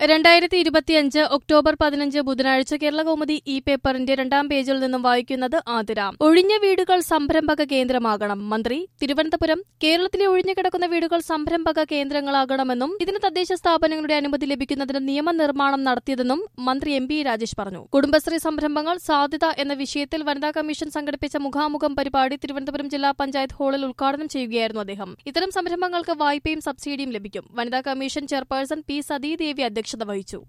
2025 October 15 ബുധനാഴ്ച കേരളകൗമുദി ഈ പേപ്പറിന്റെ 2ാം പേജിൽ നിന്നും വായിക്കുന്നത് ആതിര. ഒഴിഞ്ഞ വീടുകൾ സംരംഭക കേന്ദ്രമാകണം മന്ത്രി തിരുവനന്തപുരം. കേരളത്തിലെ ഒഴിഞ്ഞുകിടക്കുന്ന വീടുകൾ സംരംഭക കേന്ദ്രങ്ങളാകണമെന്നും ഇതിന് തദ്ദേശ സ്ഥാപനങ്ങളുടെ അനുമതി ലഭിക്കുന്നതിന് നിയമനിർമ്മാണം നടത്തിയതെന്നും മന്ത്രി MP രാജേഷ് പറഞ്ഞു. കുടുംബശ്രീ സംരംഭങ്ങൾ സാധ്യത എന്ന വിഷയത്തിൽ വനിതാ കമ്മീഷൻ സംഘടിപ്പിച്ച മുഖാമുഖം പരിപാടി തിരുവനന്തപുരം ജില്ലാ പഞ്ചായത്ത് ഹാളിൽ ഉദ്ഘാടനം ചെയ്യുകയായിരുന്നു അദ്ദേഹം. ഇത്തരം സംരംഭങ്ങൾക്ക് വായ്പയും സബ്സിഡിയും ലഭിക്കും. വനിതാ കമ്മീഷൻ ചെയർപേഴ്സൺ P. സതീദേവി അധ്യക്ഷത വഹിച്ചു.